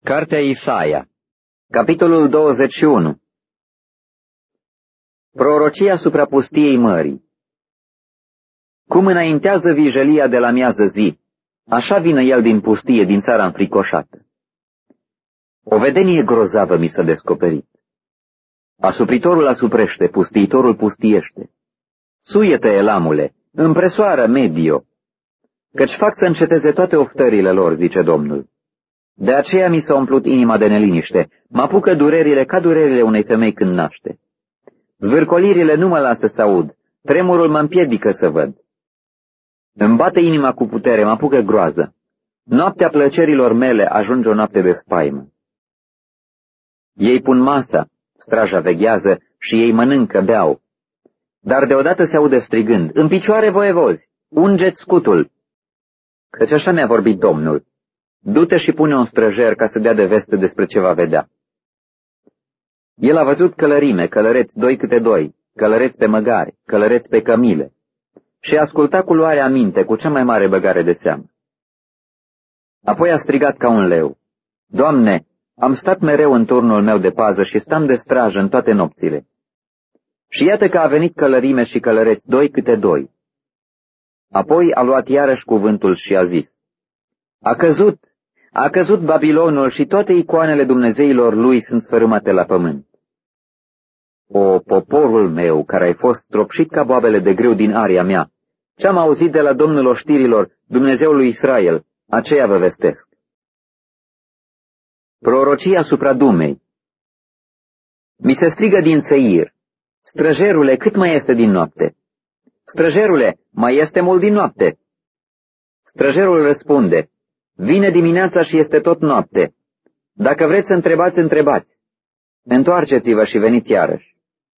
Cartea Isaia, capitolul 21. Prorocia asupra pustiei mării. Cum înaintează vijelia de la miază zi, așa vine el din pustie, din țara înfricoșată. O vedenie grozavă mi s-a descoperit. Asupritorul asuprește, pustiitorul pustiește. Suiete, Elamule, împresoară, Medio, căci fac să înceteze toate oftările lor, zice Domnul. De aceea mi s-a umplut inima de neliniște, mă apucă durerile ca durerile unei femei când naște. Zvârcolirile nu mă lasă să aud, tremurul mă împiedică să văd. Îmi bate inima cu putere, mă apucă groază. Noaptea plăcerilor mele ajunge o noapte de spaimă. Ei pun masa, straja veghează și ei mănâncă, beau. Dar deodată se aude strigând, în picioare, voievozi, ungeți scutul! Căci așa mi-a vorbit Domnul. Du-te și pune un străjer ca să dea de veste despre ce va vedea. El a văzut călărime, călăreți doi câte doi, călăreți pe măgari, călăreți pe cămile, și a ascultat cu luare aminte, cu cea mai mare băgare de seamă. Apoi a strigat ca un leu, Doamne, am stat mereu în turnul meu de pază și stam de strajă în toate nopțile. Și iată că a venit călărime și călăreți doi câte doi. Apoi a luat iarăși cuvântul și a zis, A căzut Babilonul și toate icoanele dumnezeilor lui sunt sfărâmate la pământ. O, poporul meu, care ai fost stropșit ca boabele de grâu din aria mea, ce-am auzit de la Domnul oștirilor, Dumnezeul lui Israel, aceea vă vestesc. Prorocia asupra Dumei. Mi se strigă din Țeir, străjerule, cât mai este din noapte? Străjerule, mai este mult din noapte. Străjerul răspunde, vine dimineața și este tot noapte. Dacă vreți să întrebați, întrebați. Întoarceți-vă și veniți iarăși.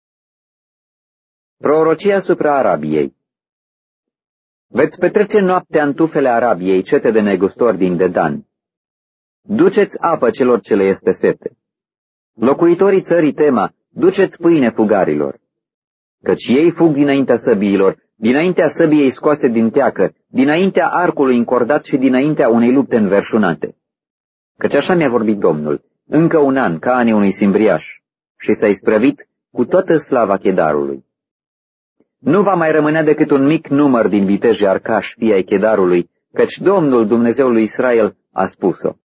Prorocia asupra Arabiei. Veți petrece noaptea în tufele Arabiei, cete de negustori din Dedan. Duceți apă celor ce le este sete. Locuitorii țării Tema, duceți pâine fugarilor. Căci ei fug dinaintea săbiilor, dinaintea săbiei scoase din teacă, dinaintea arcului încordat și dinaintea unei lupte înverșunate. Căci așa mi-a vorbit Domnul, încă un an ca anii unui simbriaș, și s-a isprăvit cu toată slava Chedarului. Nu va mai rămânea decât un mic număr din vitejii arcași, fii ai Chedarului, căci Domnul, Dumnezeul lui Israel, a spus-o.